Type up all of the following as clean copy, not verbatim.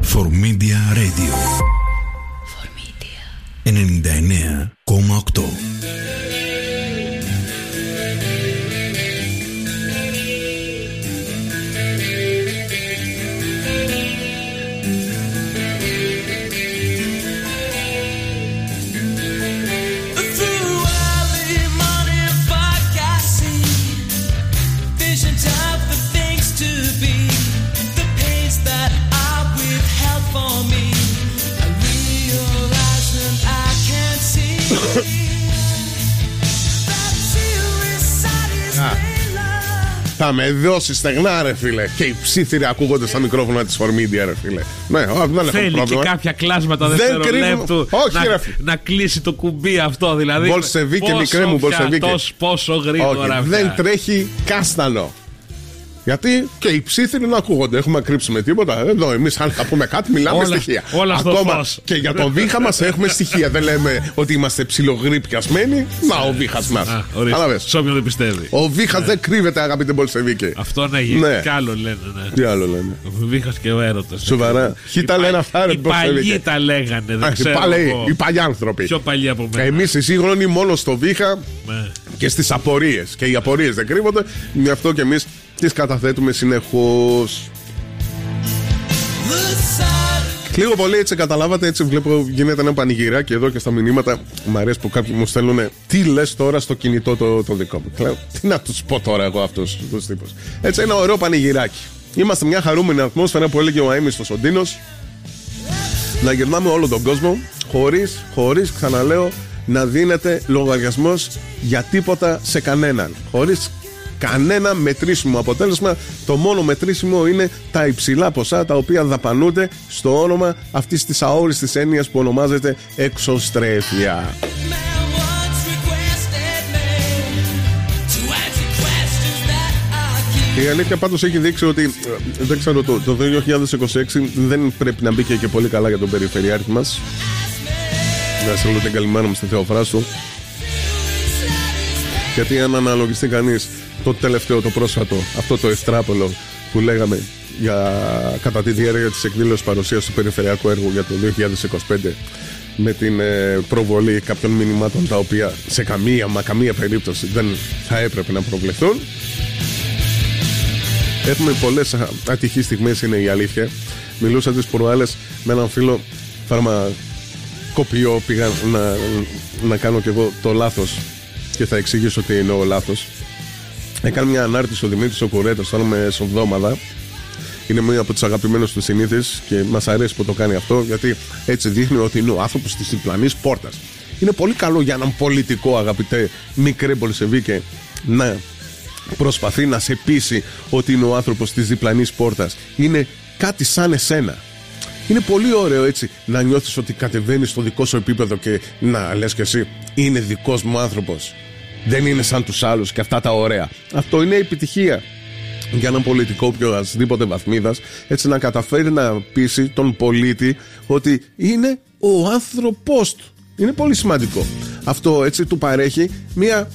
Formedia Radio 99,8. Θα με δώσει στεγνά, ρε φίλε. Και οι ψήθυροι ακούγονται στα μικρόφωνα της Φορμίντια, ρε φίλε. Ναι, δεν θέλει και κάποια κλάσματα δευτερολέπτου να κλείσει το κουμπί αυτό, δηλαδή. Μπολσεβίκη, μικρέ μου Μπολσεβίκη. Πόσο γρήγορα. Δεν τρέχει κάστανο. Γιατί και οι ψήθυροι να ακούγονται. Έχουμε κρύψει με τίποτα. Εδώ εμείς, αν θα πούμε κάτι, μιλάμε στοιχεία. Όλα ακόμα και για τον βήχα μας έχουμε στοιχεία. Δεν λέμε ότι είμαστε ψιλογρυπιασμένοι. Να, ο βήχας μας. Σε όποιον δεν πιστεύει. Ο βήχας δεν κρύβεται, αγαπητέ Μπολσεβίκη. Αυτό να γίνει. Τι άλλο λένε. Τι άλλο λένε. Ο βήχας και ο έρωτας. Σοβαρά. Ποιοι τα λένε αυτά, ρε Μπολσεβίκη. Οι παλιοί τα λέγανε. Οι παλιοί άνθρωποι. Πιο παλιοί από μένα. Εμείς οι σύγχρονοι μόνο στο βήχα και στις απορίες. Και οι απορίες δεν κρύβονται. Γι' αυτό και εμείς τις καταθέτουμε συνεχώς. Λίγο πολύ έτσι καταλάβατε, έτσι βλέπω γίνεται ένα πανηγυράκι εδώ και στα μηνύματα. Μ' αρέσει που κάποιοι μου στέλνουν τι λες τώρα στο κινητό το δικό μου. Λέω, τι να τους πω τώρα εγώ αυτούς τους τύπους. Έτσι ένα ωραίο πανηγυράκι. Είμαστε μια χαρούμενη ατμόσφαιρα που έλεγε ο Αΐμις στο Σοντίνος. Να γυρνάμε όλο τον κόσμο χωρίς ξαναλέω να δίνεται λογαριασμός για τίποτα σε κανέναν. Χωρίς κανένα μετρήσιμο αποτέλεσμα. Το μόνο μετρήσιμο είναι τα υψηλά ποσά τα οποία δαπανούνται στο όνομα αυτής της αόριστης έννοιας που ονομάζεται εξωστρέφεια. Η αλήθεια πάντως έχει δείξει ότι δεν ξέρω, το 2026 δεν πρέπει να μπει και πολύ καλά για τον περιφερειάρχη μας. Να σε λέω την καλημέρα μου στη Θεοφράσου. Γιατί αν αναλογιστεί κανείς το τελευταίο, το πρόσφατο, αυτό το ευτράπολο που λέγαμε κατά τη διάρκεια της εκδήλωσης παρουσίας του περιφερειακού έργου για το 2025, με την προβολή κάποιων μηνυμάτων τα οποία σε καμία περίπτωση δεν θα έπρεπε να προβλεφθούν. Έχουμε πολλές ατυχείς στιγμές, είναι η αλήθεια. Μιλούσα τις προάλλες με έναν φίλο φαρμακοποιό, πήγα να κάνω κι εγώ το λάθος και θα εξηγήσω τι εννοώ λάθος. Έκανε μια ανάρτηση ο Δημήτρης ο Κουρέτος τώρα μεσοβδόμαδα. Είναι μία από τις αγαπημένες του συνήθειες και μας αρέσει που το κάνει αυτό, γιατί έτσι δείχνει ότι είναι ο άνθρωπος της διπλανής πόρτας. Είναι πολύ καλό για έναν πολιτικό, αγαπητέ μικρέ Μπολσεβίκε, να προσπαθεί να σε πείσει ότι είναι ο άνθρωπος της διπλανής πόρτας. Είναι κάτι σαν εσένα. Είναι πολύ ωραίο έτσι να νιώθεις ότι κατεβαίνεις στο δικό σου επίπεδο και να λες και εσύ είναι δικός μου άνθρωπος. Δεν είναι σαν τους άλλους και αυτά τα ωραία. Αυτό είναι επιτυχία για έναν πολιτικό οποιοδήποτε βαθμίδας, έτσι να καταφέρει να πείσει τον πολίτη ότι είναι ο άνθρωπός του. Είναι πολύ σημαντικό. Αυτό έτσι του παρέχει μια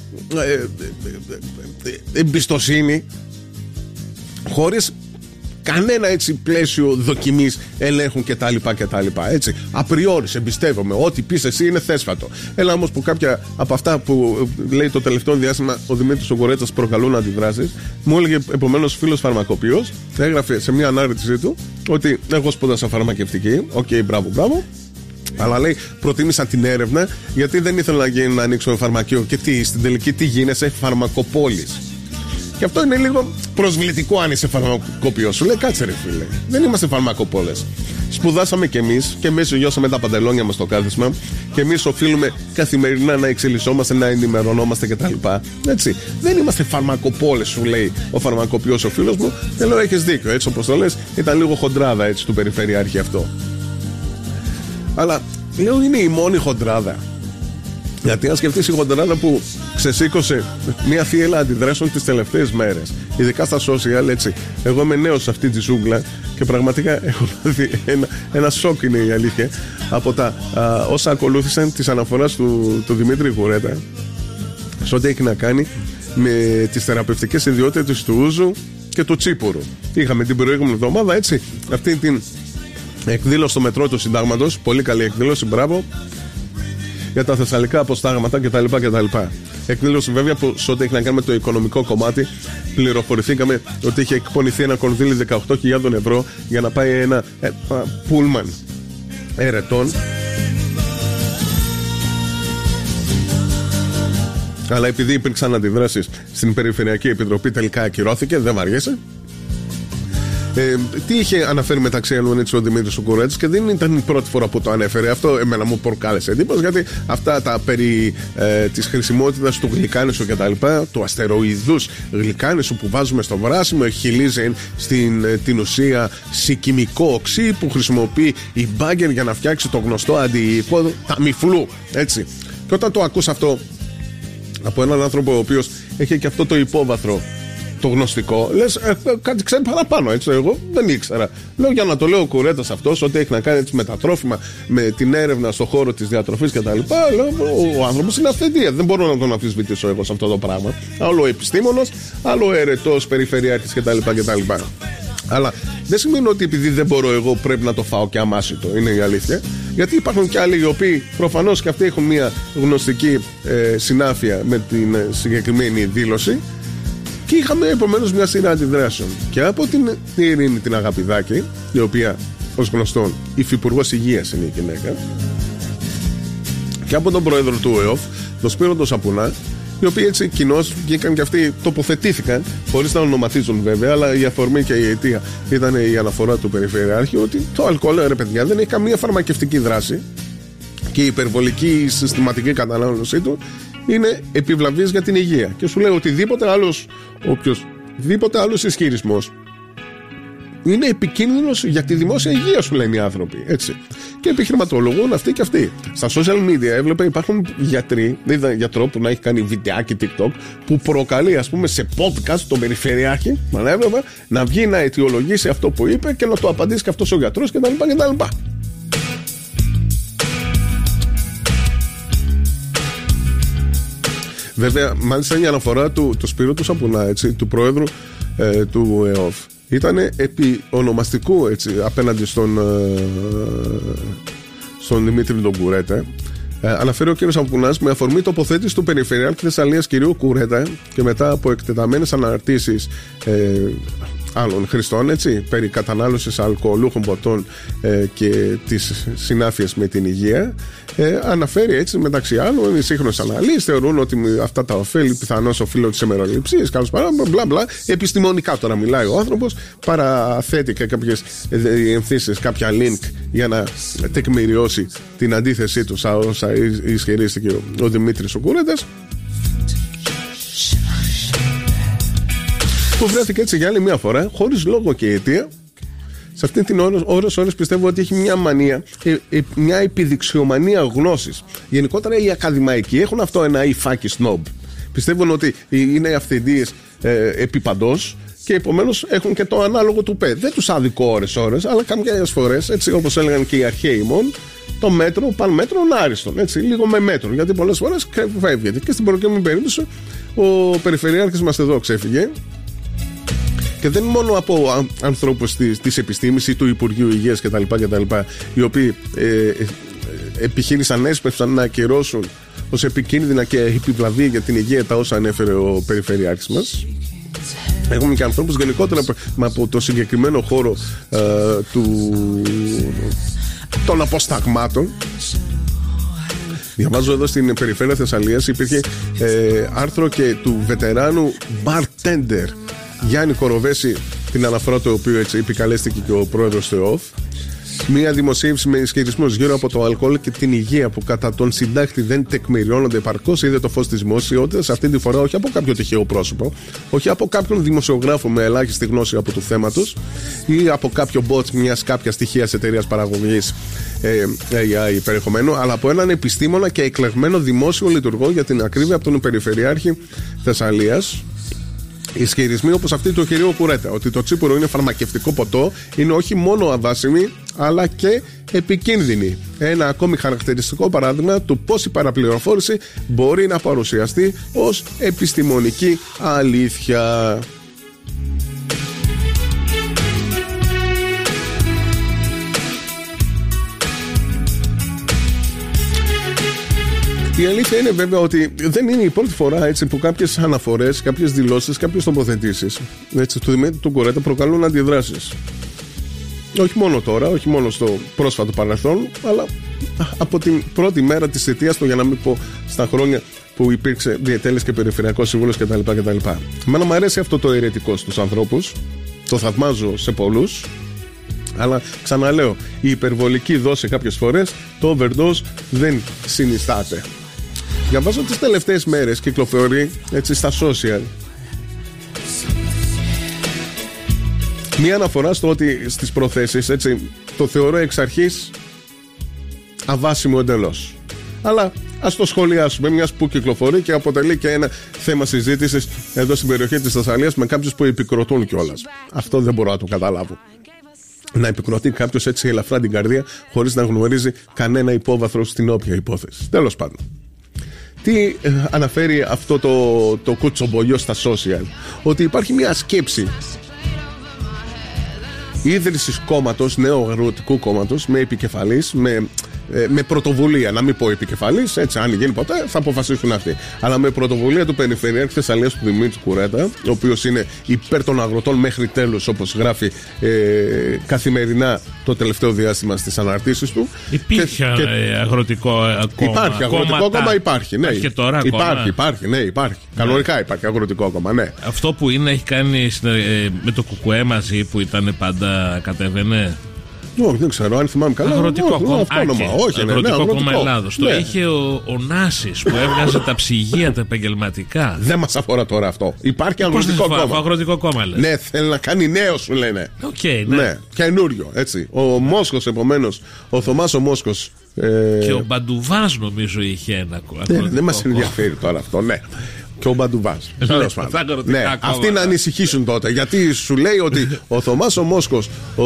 εμπιστοσύνη χωρίς κανένα έτσι πλαίσιο δοκιμής, ελέγχου κτλ. Έτσι, απριόρι σε εμπιστεύομαι. Ό,τι πεις εσύ είναι θέσφατο. Έλα όμως που κάποια από αυτά που λέει το τελευταίο διάστημα ο Δημήτρης ο Κορέτσας προκαλούν αντιδράσεις. Μου έλεγε επομένως φίλος φαρμακοποιός, έγραφε σε μια ανάρτησή του ότι εγώ σπούδασα φαρμακευτική. Οκ, μπράβο. Αλλά λέει προτίμησα την έρευνα γιατί δεν ήθελα να ανοίξω φαρμακείο. Και τι, στην τελική τι γίνεσαι, φαρμακοπόλης. Και αυτό είναι λίγο προσβλητικό αν είσαι φαρμακοποιός. Σου λέει κάτσε ρε φίλε, δεν είμαστε φαρμακοπόλες. Σπουδάσαμε κι εμείς και εμείς λιώσαμε τα παντελόνια μας στο κάθισμα και εμείς οφείλουμε καθημερινά να εξελισσόμαστε, να ενημερωνόμαστε κτλ. Έτσι, δεν είμαστε φαρμακοπόλες, σου λέει ο φαρμακοποιός ο φίλος μου. Και λέω έχεις δίκιο, έτσι όπως το λες, ήταν λίγο χοντράδα έτσι του περιφερειάρχη αυτό. Αλλά λέω είναι η μόνη χοντράδα. Γιατί αν σκεφτείς η χοντράδα που ξεσήκωσε μια θύελλα αντιδράσεων τις τελευταίες μέρες, ειδικά στα social, έτσι. Εγώ είμαι νέος σε αυτή τη ζούγκλα και πραγματικά έχω δει ένα σοκ, είναι η αλήθεια, από τα όσα ακολούθησαν της αναφοράς του Δημήτρη Κουρέτα σε ό,τι έχει να κάνει με τις θεραπευτικές ιδιότητες του ούζου και του τσίπουρου. Είχαμε την προηγούμενη εβδομάδα, έτσι, αυτή την Εκδήλωση στο μετρό του Συντάγματος. Πολύ καλή εκδήλωση, μπράβο. Για τα θεσσαλικά αποστάγματα κτλ. Εκδήλωση βέβαια που σε ό,τι έχει να κάνει με το οικονομικό κομμάτι, πληροφορηθήκαμε ότι είχε εκπονηθεί ένα κονδύλι 18.000 ευρώ για να πάει ένα πούλμαν ερετών. Αλλά επειδή υπήρξαν αντιδράσεις στην Περιφερειακή Επιτροπή, τελικά ακυρώθηκε, δεν βαριέσαι. Τι είχε αναφέρει μεταξύ άλλων έτσι ο Δημήτρης ο Κουρέτης, και δεν ήταν η πρώτη φορά που το ανέφερε αυτό. Εμένα μου προκάλεσε εντύπωση, γιατί αυτά τα περί της χρησιμότητας του γλυκάνισου και τα λοιπά, του αστεροειδούς γλυκάνισου που βάζουμε στο βράσιμο, χιλίζεν την ουσία σικημικό οξύ που χρησιμοποιεί η Μπάγκερ για να φτιάξει το γνωστό αντιοικό ταμιφλού, έτσι. Και όταν το ακούς αυτό από έναν άνθρωπο ο οποίος έχει και αυτό το υπόβαθρο, το γνωστικό, λες κάτι ξέρει παραπάνω, έτσι. Εγώ δεν ήξερα. Λέω για να το λέω ο Κουρέτας αυτός, ότι έχει να κάνει έτσι, με τα τρόφιμα, με την έρευνα στον χώρο της διατροφής κτλ. Ο άνθρωπος είναι αυθεντία. Δεν μπορώ να τον αμφισβητήσω εγώ σε αυτό το πράγμα. Άλλο επιστήμονας, άλλο ερετός περιφερειάρχης κτλ. Αλλά δεν σημαίνει ότι επειδή δεν μπορώ εγώ πρέπει να το φάω και αμάσιτο. Είναι η αλήθεια. Γιατί υπάρχουν και άλλοι οι οποίοι προφανώς και αυτοί έχουν μια γνωστική συνάφεια με την συγκεκριμένη δήλωση. Και είχαμε επομένως μια σειρά αντιδράσεων. Και από την Ειρήνη την Αγαπηδάκη, η οποία ως γνωστόν υφυπουργός υγείας είναι η γυναίκα, και από τον πρόεδρο του ΕΟΦ, τον Σπύρο τον Σαπουνά, οι οποίοι έτσι κοινώς βγήκαν και αυτοί τοποθετήθηκαν, χωρίς να ονοματίζουν βέβαια, αλλά η αφορμή και η αιτία ήταν η αναφορά του Περιφερειάρχη ότι το αλκοόλ, ρε παιδιά, δεν έχει καμία φαρμακευτική δράση και η υπερβολική συστηματική κατανάλωσή του είναι επιβλαβής για την υγεία. Και σου λέει οποιοδήποτε άλλος ισχυρισμός είναι επικίνδυνος για τη δημόσια υγεία, σου λένε οι άνθρωποι, έτσι. Και επιχειρηματολογούν αυτοί και αυτοί. Στα social media έβλεπα υπάρχουν γιατροί, δεν είδα γιατρό που να έχει κάνει βιντεάκι TikTok που προκαλεί, ας πούμε, σε podcast τον Περιφερειάρχη, να βγει να αιτιολογήσει αυτό που είπε και να το απαντήσει και αυτός ο γιατρός κτλ. Βέβαια, μάλιστα η αναφορά του Σπύρου του Σαπουνά, έτσι, του πρόεδρου του ΕΟΦ, ήταν επί ονομαστικού, έτσι, απέναντι στον Δημήτρη τον Κουρέτα. Αναφέρει ο κ. Σαπουνάς με αφορμή τοποθέτηση του Περιφερειάρχη Θεσσαλίας κ. Κουρέτα και μετά από εκτεταμένες αναρτήσεις άλλων χρηστών, έτσι, περί κατανάλωσης αλκοολούχων ποτών και τις συνάφειες με την υγεία, αναφέρει έτσι μεταξύ άλλων οι σύγχρονες αναλύσεις θεωρούν ότι αυτά τα ωφέλη πιθανώς οφείλονται σε μεροληψίες, καλώς παράδειγμα, μπλα μπλα. Επιστημονικά τώρα μιλάει ο άνθρωπος, παραθέτει και κάποιες ενθύσεις, κάποια link για να τεκμηριώσει την αντίθεσή του όσα ισχυρίστηκε ο Δημήτρης ο Κουρέτας, που βρέθηκε έτσι για άλλη μια φορά, χωρίς λόγο και αιτία, σε αυτή την ώρες πιστεύω ότι έχει μια μανία, μια επιδειξιομανία γνώσης. Γενικότερα οι ακαδημαϊκοί έχουν αυτό ένα υφάκι σνόμπ. Πιστεύουν ότι είναι αυθεντίες επί παντός και επομένως έχουν και το ανάλογο του ΠΕ. Δεν τους άδικο ώρες, αλλά κάποιες φορές, έτσι όπως έλεγαν και οι αρχαίοι μόν, το μέτρο, παν μέτρον άριστον. Έτσι, λίγο με μέτρο. Γιατί πολλές φορές φεύγεται. Και στην προκειμένη περίπτωση ο Περιφερειάρχης μας εδώ ξέφυγε. Και δεν μόνο από ανθρώπους της επιστήμης ή του Υπουργείου Υγείας κτλ. Οι οποίοι επιχείρησαν, έσπευσαν να ακυρώσουν ως επικίνδυνα και επιβλαβή για την υγεία τα όσα ανέφερε ο Περιφερειάρχης μας. Έχουμε και ανθρώπους γενικότερα από το συγκεκριμένο χώρο των αποσταγμάτων. Διαβάζω εδώ στην περιφέρεια Θεσσαλίας υπήρχε άρθρο και του βετεράνου bartender Γιάννη Κοροβέση, την αναφορά του οποίου έτσι επικαλέστηκε και ο πρόεδρος του ΕΟΦ. Μία δημοσίευση με ισχυρισμούς γύρω από το αλκοόλ και την υγεία που κατά τον συντάκτη δεν τεκμηριώνονται επαρκώς είδε το φως της δημοσιότητας, αυτή τη φορά όχι από κάποιο τυχαίο πρόσωπο, όχι από κάποιον δημοσιογράφο με ελάχιστη γνώση από του θέματος ή από κάποιο bot μιας κάποιας τυχαίας εταιρείας παραγωγής AI περιεχομένου, αλλά από έναν επιστήμονα και εκλεγμένο δημόσιο λειτουργό, για την ακρίβεια από τον Περιφερειάρχη Θεσσαλίας. Ισχυρισμοί όπως αυτή του κυρίου Κουρέτα, ότι το τσίπουρο είναι φαρμακευτικό ποτό, είναι όχι μόνο αβάσιμη αλλά και επικίνδυνη. Ένα ακόμη χαρακτηριστικό παράδειγμα του πώς η παραπληροφόρηση μπορεί να παρουσιαστεί ως επιστημονική αλήθεια. Η αλήθεια είναι βέβαια ότι δεν είναι η πρώτη φορά έτσι, που κάποιες αναφορές, κάποιες δηλώσεις, κάποιες τοποθετήσεις του Δημήτρη του Κουρέτα προκαλούν αντιδράσεις. Όχι μόνο τώρα, όχι μόνο στο πρόσφατο παρελθόν, αλλά από την πρώτη μέρα της θητείας του, για να μην πω στα χρόνια που υπήρξε διετέλης και περιφερειακός σύμβουλος κτλ. Εμένα μου αρέσει αυτό το αιρετικό στους ανθρώπους, το θαυμάζω σε πολλούς, αλλά ξαναλέω, η υπερβολική δόση κάποιες φορές, το overdose δεν συνιστάται. Διαβάζω τις τελευταίες μέρες, κυκλοφορεί έτσι στα social μία αναφορά στο ότι στις προθέσεις, έτσι, το θεωρώ εξ αρχής αβάσιμο εντελώς. Αλλά ας το σχολιάσουμε, μιας που κυκλοφορεί και αποτελεί και ένα θέμα συζήτησης εδώ στην περιοχή της Θεσσαλίας με κάποιους που επικροτούν κιόλας. Αυτό δεν μπορώ να το καταλάβω. Να επικροτεί κάποιος έτσι ελαφρά την καρδία χωρίς να γνωρίζει κανένα υπόβαθρο στην όποια υπόθεση. Τέλος πάντων. Τι αναφέρει αυτό το κουτσομπολιό στα social? Ότι υπάρχει μια σκέψη ίδρυσης κόμματος, νέου αγροτικού κόμματος, με επικεφαλής, με πρωτοβουλία, να μην πω επικεφαλής, έτσι, αν γίνει ποτέ θα αποφασίσουν αυτοί. Αλλά με πρωτοβουλία του Περιφερειάρχη Θεσσαλίας του Δημήτρη Κουρέτα, ο οποίος είναι υπέρ των αγροτών μέχρι τέλους, όπως γράφει καθημερινά το τελευταίο διάστημα στις αναρτήσεις του. Υπήρχε αγροτικό κόμμα. Υπάρχει αγροτικό κόμμα, υπάρχει. Ναι. Και τώρα υπάρχει. Κανονικά υπάρχει αγροτικό κόμμα, ναι. Αυτό που είναι, έχει κάνει με το ΚΚΕ μαζί, που ήταν πάντα κατέβαινε. Όχι, δεν ξέρω, αν θυμάμαι καλά. Αγροτικό κόμμα. Αγροτικό κόμμα Ελλάδος. Ναι. Το είχε ο Νάσης που έβγαζε τα ψυγεία τα επαγγελματικά. Δεν μας αφορά τώρα αυτό. Υπάρχει αγροτικό κόμμα. Αγροτικό κόμμα, λες. Ναι, θέλει να κάνει νέο, σου λένε. Ναι, καινούριο, έτσι. Ο Μόσχος, επομένως, ο Θωμάς ο Μόσχος. Και ο Μπαντουβάς νομίζω είχε ένα κόμμα. Δεν μας ενδιαφέρει τώρα αυτό, ναι. Και ο Μπαντουβάζ. Ναι, αυτοί να ανησυχήσουν τότε. Γιατί σου λέει ότι ο Θωμάς ο Μόσχος, ο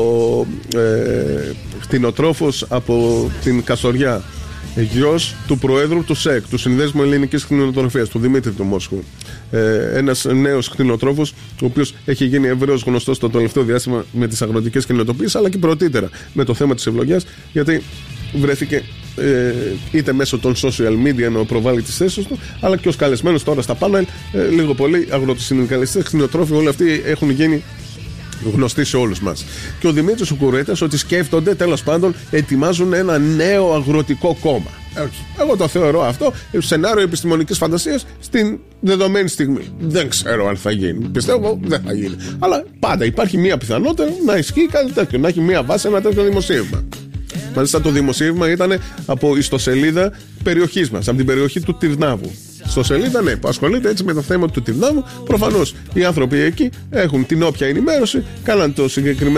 κτηνοτρόφος από την Καστοριά, γιος του Προέδρου του ΣΕΚ, του Συνδέσμου Ελληνικής Κτηνοτροφίας, του Δημήτρη του Μόσχου, ένας νέος κτηνοτρόφος, ο οποίος έχει γίνει ευρέως γνωστός το τελευταίο διάστημα με τις αγροτικές κοινοτοπίες, αλλά και πρωτήτερα με το θέμα της ευλογιάς, γιατί βρέθηκε είτε μέσω των social media να προβάλλει τις θέσεις του, αλλά και ως καλεσμένος τώρα στα πάνελ, λίγο πολύ αγροτοσυνδικαλιστές, κτηνοτρόφοι, όλοι αυτοί έχουν γίνει γνωστοί σε όλους μας. Και ο Δημήτρης ο Κουρέτας ότι σκέφτονται, τέλος πάντων, ετοιμάζουν ένα νέο αγροτικό κόμμα. Εγώ το θεωρώ αυτό σενάριο επιστημονικής φαντασίας στην δεδομένη στιγμή. Δεν ξέρω αν θα γίνει. Πιστεύω δεν θα γίνει. Αλλά πάντα υπάρχει μία πιθανότητα να ισχύει κάτι τέτοιο, να έχει μία βάση ένα τέτοιο δημοσίευμα. Μάλιστα το δημοσίευμα ήταν από ιστοσελίδα περιοχής μας, από την περιοχή του Τυρνάβου. Στο σελίδα, ναι, που ασχολείται έτσι με το θέμα του Τυρνάβου. Προφανώς οι άνθρωποι εκεί έχουν την όποια ενημέρωση, κάναν το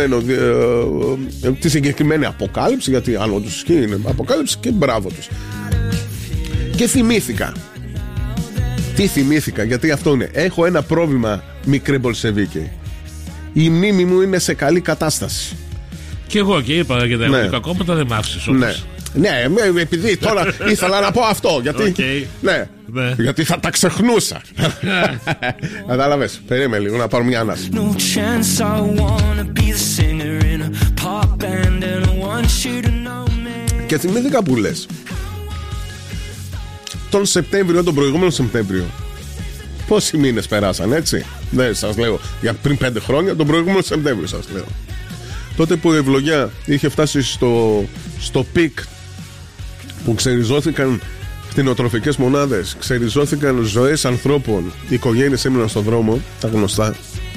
τη συγκεκριμένη αποκάλυψη, γιατί αν όντως ισχύει είναι αποκάλυψη, και μπράβο τους. Και θυμήθηκα. Τι θυμήθηκα, γιατί αυτό είναι. Έχω ένα πρόβλημα, μικρέ Μπολσεβίκη. Η μνήμη μου είναι σε καλή κατάσταση. Και εγώ και είπα για τα ελληνικά κόμματα, δεν μ' άφησες όμως. Ναι, επειδή τώρα ήθελα να πω αυτό. Γιατί, ναι, γιατί θα τα ξεχνούσα. Κατάλαβες, περίμενε λίγο να πάρω μια ανάση. Και θυμήθηκα που λες τον Σεπτέμβριο, τον προηγούμενο Σεπτέμβριο. Πόσοι μήνες περάσαν, έτσι? Ναι, σας λέω, για πριν 5 χρόνια, τον προηγούμενο Σεπτέμβριο σας λέω. Τότε που η ευλογιά είχε φτάσει στο πικ, που ξεριζώθηκαν κτηνοτροφικές μονάδες, ξεριζώθηκαν ζωές ανθρώπων, οι οικογένειες έμειναν στον δρόμο, τα γνωστά,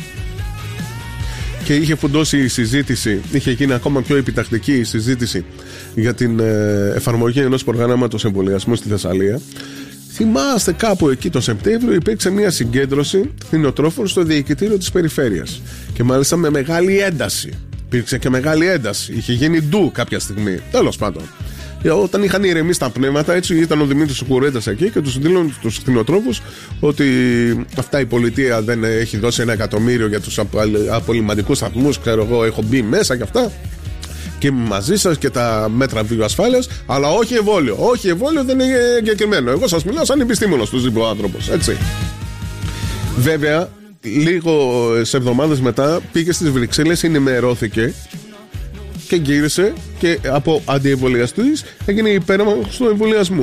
και είχε φουντώσει η συζήτηση, είχε γίνει ακόμα πιο επιτακτική η συζήτηση για την εφαρμογή ενός προγράμματος εμβολιασμού στη Θεσσαλία. Θυμάστε, κάπου εκεί το Σεπτέμβριο υπήρξε μια συγκέντρωση κτηνοτρόφων στο διοικητήριο της περιφέρειας, και μάλιστα με μεγάλη ένταση. Υπήρξε και μεγάλη ένταση. Είχε γίνει ντου κάποια στιγμή. Τέλος πάντων. Όταν είχαν ηρεμήσει τα πνεύματα, έτσι ήταν ο Δημήτρης ο Κουρέτας εκεί και τους δήλωνε τους κτηνοτρόφους ότι αυτά η πολιτεία δεν έχει δώσει 1 εκατομμύριο για τους απολυμαντικούς σταθμούς. Ξέρω εγώ, έχω μπει μέσα και αυτά. Και μαζί σας και τα μέτρα βιοασφάλειας, αλλά όχι εμβόλιο. Όχι εμβόλιο, δεν είναι εγκεκριμένο. Εγώ σας μιλάω σαν επιστήμονας, τους είπε ο άνθρωπος. Έτσι. Βέβαια, λίγο σε εβδομάδες μετά πήγε στις Βρυξέλλες, ενημερώθηκε και γύρισε και από αντιεμβολιαστής έγινε υπέρμαχος του εμβολιασμού.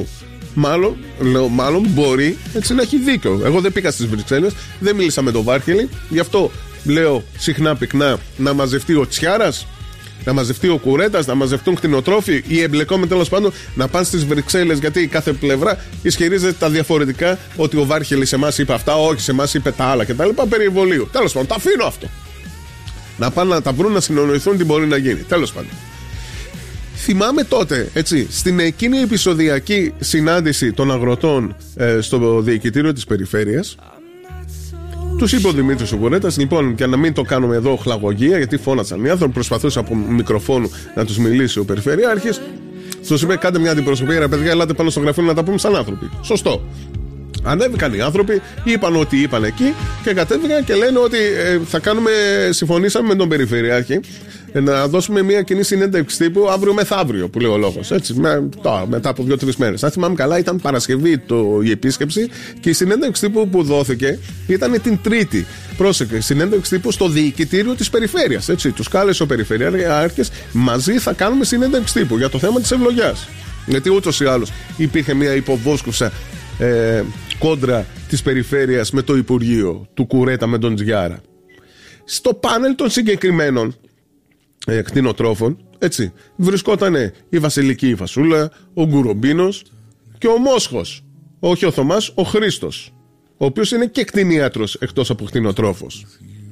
μάλλον μπορεί έτσι να έχει δίκιο. Εγώ δεν πήγα στις Βρυξέλλες, δεν μίλησα με τον Βάρχελη, γι' αυτό λέω συχνά πυκνά να μαζευτεί ο Τσιάρας, να μαζευτεί ο Κουρέτας, να μαζευτούν κτηνοτρόφοι ή εμπλεκόμενοι τέλος πάντων να πάνε στις Βρυξέλλες, γιατί κάθε πλευρά ισχυρίζεται τα διαφορετικά, ότι ο Βάρχελης σε εμάς είπε αυτά, όχι σε εμάς είπε τα άλλα κτλ. Περί εμβολίου. Τέλος πάντων, τα αφήνω αυτό. Να πάνε να τα βρουν, να συνονοηθούν τι μπορεί να γίνει. Τέλος πάντων. Θυμάμαι τότε, έτσι, στην εκείνη επεισοδιακή συνάντηση των αγροτών στο διοικητήριο της περιφέρειας, τους είπε ο Δημήτρης ο Κουρέτας, λοιπόν, για να μην το κάνουμε εδώ χλαγωγία, γιατί φώνατσαν οι άνθρωποι, προσπαθούσε από μικροφόνου να τους μιλήσει ο Περιφερειάρχης. Τους είπε: κάντε μια αντιπροσωπεία, ρε παιδιά, ελάτε πάνω στο γραφείο να τα πούμε σαν άνθρωποι. Σωστό. Ανέβηκαν οι άνθρωποι, είπαν ότι είπαν εκεί και κατέβηκαν και λένε ότι συμφωνήσαμε με τον Περιφερειάρχη να δώσουμε μια κοινή συνέντευξη τύπου αύριο μεθαύριο, που λέει ο λόγος. Έτσι, μετά από 2-3 μέρες. Αν θυμάμαι καλά, ήταν Παρασκευή η επίσκεψη και η συνέντευξη τύπου που δόθηκε ήταν την Τρίτη. Πρόσεχε, συνέντευξη τύπου στο διοικητήριο της περιφέρειας. Έτσι, τους κάλεσε ο Περιφερειάρχης, μαζί θα κάνουμε συνέντευξη τύπου για το θέμα της ευλογιάς. Γιατί ούτως ή άλλως υπήρχε μια υποβόσκουσα κόντρα της περιφέρειας με το Υπουργείο του Κουρέτα με τον Τζιάρα. Στο πάνελ των συγκεκριμένων κτηνοτρόφων, έτσι, βρισκότανε η Βασιλική η Φασούλα, ο Γκουρομπίνος και ο Μόσχος. Όχι ο Θωμάς, ο Χρήστος, ο οποίος είναι και κτηνίατρος εκτός από κτηνοτρόφος.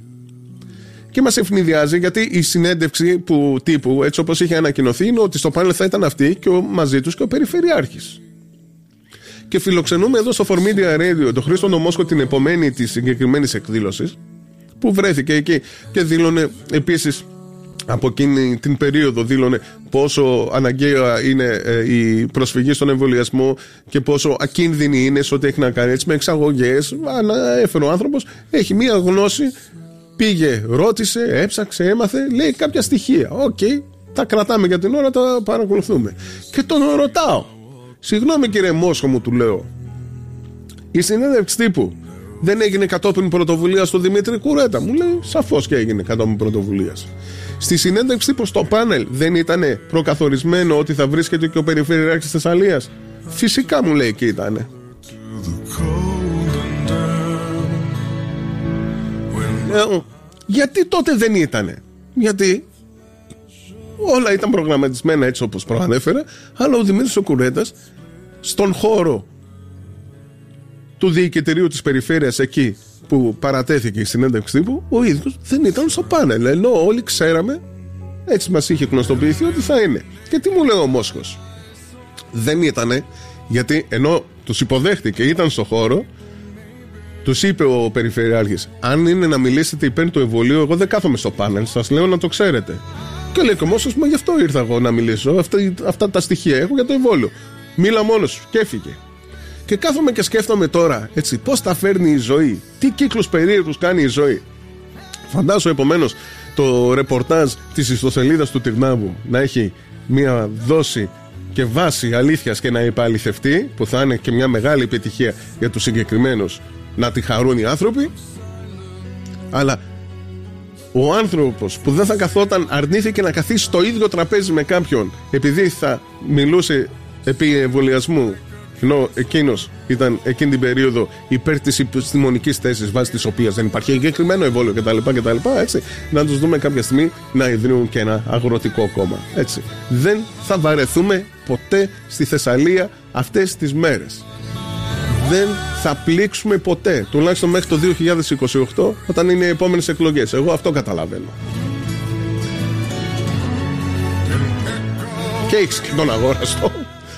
Και μας ευνηδιάζει γιατί η συνέντευξη τύπου, έτσι όπως είχε ανακοινωθεί, είναι ότι στο πάνελ θα ήταν αυτοί και μαζί τους και ο Περιφερειάρχης. Και φιλοξενούμε εδώ στο Formedia Radio τον Χρήστο Μόσχο την επομένη της συγκεκριμένης εκδήλωσης, που βρέθηκε εκεί και δήλωνε επίσης. Από εκείνη την περίοδο δήλωνε πόσο αναγκαία είναι η προσφυγή στον εμβολιασμό και πόσο ακίνδυνη είναι σε ό,τι έχει να κάνει, έτσι, με εξαγωγές. Ανέφερε ο άνθρωπος, έχει μία γνώση, πήγε, ρώτησε, έψαξε, έμαθε, λέει κάποια στοιχεία. Οκ, τα κρατάμε για την ώρα, τα παρακολουθούμε. Και τον ρωτάω, συγγνώμη κύριε Μόσχο, μου του λέω, η συνέντευξη τύπου δεν έγινε κατόπιν πρωτοβουλίας του Δημήτρη Κουρέτα? Μου λέει, σαφώς και έγινε κατόπιν πρωτοβουλίας. Στη συνέντευξη τύπου στο πάνελ δεν ήταν προκαθορισμένο ότι θα βρίσκεται και ο Περιφερειάρχης της Θεσσαλίας? Φυσικά, μου λέει, και ήτανε. Γιατί τότε δεν ήτανε? Γιατί όλα ήταν προγραμματισμένα έτσι όπως προανέφερα, αλλά ο Δημήτρης ο Κουρέτας στον χώρο του διοικητηρίου της περιφέρειας, εκεί που παρατέθηκε η συνέντευξη τύπου, ο ίδιος δεν ήταν στο πάνελ, ενώ όλοι ξέραμε, έτσι μας είχε γνωστοποιηθεί, ότι θα είναι. Και τι μου λέει ο Μόσχος? Δεν ήτανε, γιατί ενώ τους υποδέχτηκε, ήταν στο χώρο, τους είπε ο Περιφερειάρχης, αν είναι να μιλήσετε υπέρ του εμβολίου, εγώ δεν κάθομαι στο πάνελ, σας λέω να το ξέρετε. Και λέει και ο Μόσχος, μα γι' αυτό ήρθα εγώ να μιλήσω, αυτά τα στοιχεία έχω για το εμβόλιο. Μίλα μόνος σου, και έφυγε. Και κάθομαι και σκέφτομαι τώρα, έτσι, πώς τα φέρνει η ζωή, τι κύκλους περίεργους κάνει η ζωή. Φαντάσου επομένως το ρεπορτάζ της ιστοσελίδας του Τυρνάβου να έχει μια δόση και βάση αλήθειας και να υπαλληθευτεί, που θα είναι και μια μεγάλη επιτυχία για τους συγκεκριμένους να τη χαρούν οι άνθρωποι. Αλλά ο άνθρωπος που δεν θα καθόταν, αρνήθηκε να καθίσει στο ίδιο τραπέζι με κάποιον επειδή θα μιλούσε επί εμβολιασμού, ενώ εκείνος ήταν εκείνη την περίοδο υπέρ της επιστημονικής θέσης, βάσει της οποίας δεν υπάρχει εγκεκριμένο εμβόλιο κτλ. Έτσι, να τους δούμε κάποια στιγμή να ιδρύουν και ένα αγροτικό κόμμα. Έτσι. Δεν θα βαρεθούμε ποτέ στη Θεσσαλία αυτές τις μέρες. Δεν θα πλήξουμε ποτέ, τουλάχιστον μέχρι το 2028, όταν είναι οι επόμενες εκλογές. Εγώ αυτό καταλαβαίνω. Και έχεις και τον αγόραστο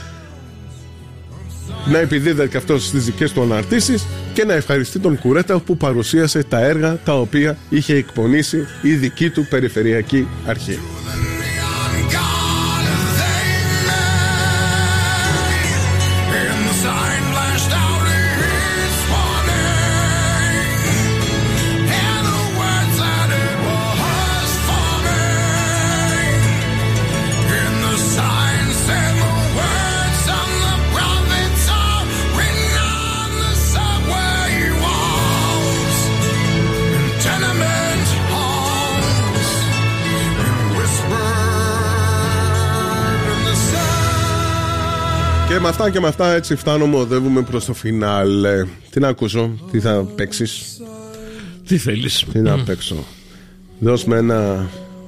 να επιδίδεται και αυτό στις δικές του αναρτήσεις και να ευχαριστεί τον Κουρέτα που παρουσίασε τα έργα τα οποία είχε εκπονήσει η δική του περιφερειακή αρχή. Και με αυτά έτσι φτάνουμε, οδεύουμε προς το φινάλε. Τι να ακούσω, τι θα παίξεις? Τι θέλεις? Τι να παίξω? Δώσ' με ένα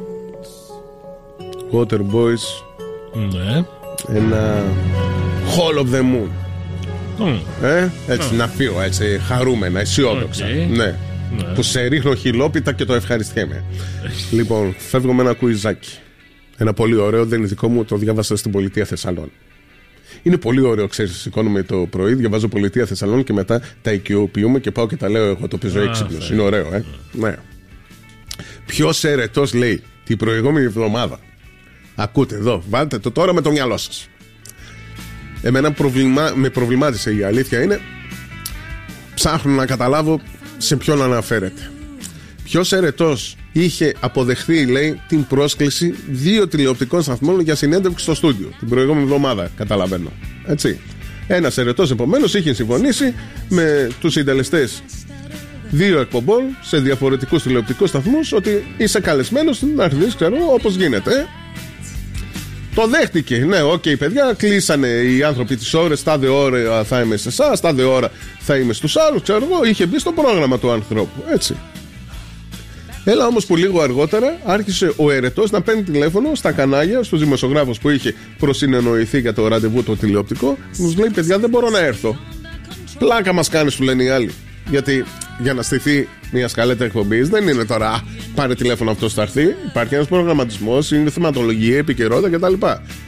Water Boys. Ναι. Ένα Hall of the Moon. Έτσι να φύγω έτσι χαρούμενα, αισιόδοξα. Ναι. Που σε ρίχνω χιλόπιτα και το ευχαριστιέμαι. Λοιπόν, φεύγω με ένα κουιζάκι. Ένα πολύ ωραίο, δεν είναι δικό μου, το διάβασα στην Πολιτεία Θεσσαλών. Είναι πολύ ωραίο, ξέρεις, σηκώνομαι το πρωί, διαβάζω Πολιτεία Θεσσαλών και μετά τα οικειοποιούμε και πάω και τα λέω εγώ, το παίζω έξυπνος. Είναι ωραίο, Ναι. Ποιος αιρετός λέει την προηγούμενη εβδομάδα? Ακούτε εδώ, βάλτε το τώρα με το μυαλό σας. Εμένα με προβλημάτισε, η αλήθεια είναι. Ψάχνω να καταλάβω σε ποιον αναφέρεται. Ποιος αιρετός είχε αποδεχθεί, λέει, την πρόσκληση 2 τηλεοπτικών σταθμών για συνέντευξη στο στούντιο την προηγούμενη εβδομάδα, καταλαβαίνω. Έτσι. Ένας αιρετός επομένως είχε συμφωνήσει με τους συντελεστές 2 εκπομπών σε διαφορετικούς τηλεοπτικούς σταθμούς ότι είσαι καλεσμένος να έρθεις, ξέρω, όπως γίνεται. Το δέχτηκε. Ναι, παιδιά, κλείσανε οι άνθρωποι τις ώρες. Τάδε ώρα θα είμαι σε εσάς, τάδε ώρα θα είμαι στους άλλους. Ξέρω εγώ, είχε μπει στο πρόγραμμα του ανθρώπου. Έτσι. Έλα όμως που λίγο αργότερα άρχισε ο αιρετός να παίρνει τηλέφωνο στα κανάλια, στους δημοσιογράφους που είχε προσυνεννοηθεί για το ραντεβού το τηλεοπτικό. Τους λέει: παιδιά, δεν μπορώ να έρθω. Πλάκα μας κάνεις, του λένε οι άλλοι. Γιατί για να στηθεί μια σκαλέτα εκπομπής δεν είναι τώρα πάρε τηλέφωνο, αυτός θα έρθει. Υπάρχει ένας προγραμματισμός, είναι θεματολογία, επικαιρότητα κτλ.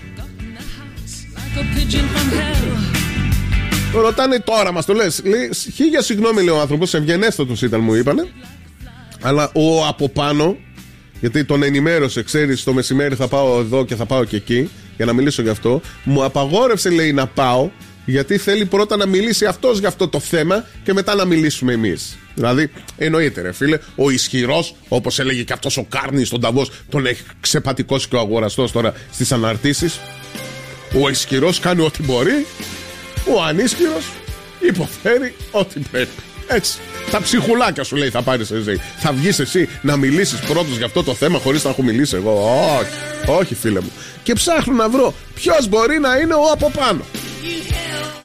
Ρωτάνε τώρα, μας το λες. Λέει, χίλια συγγνώμη, λέει ο άνθρωπος, ευγενέστατος ήταν, μου είπανε. Αλλά ο από πάνω, γιατί τον ενημέρωσε, ξέρεις, το μεσημέρι θα πάω εδώ και θα πάω και εκεί για να μιλήσω γι' αυτό, μου απαγόρευσε, λέει, να πάω, γιατί θέλει πρώτα να μιλήσει αυτός για αυτό το θέμα και μετά να μιλήσουμε εμείς. Δηλαδή, εννοείται, ρε φίλε, ο ισχυρός, όπως έλεγε και αυτός ο Κάρνης στον Νταβός, τον έχει ξεπατικώσει και ο αγοραστός τώρα στις αναρτήσεις. Ο ισχυρός κάνει ό,τι μπορεί, ο ανίσχυρος υποφέρει ό,τι πρέπει. Έτσι. Τα ψυχουλάκια σου, λέει, θα πάρεις εσύ. Θα βγεις εσύ να μιλήσεις πρώτος για αυτό το θέμα χωρίς να έχω μιλήσει εγώ? Όχι, όχι, φίλε μου. Και ψάχνω να βρω ποιος μπορεί να είναι ο από πάνω.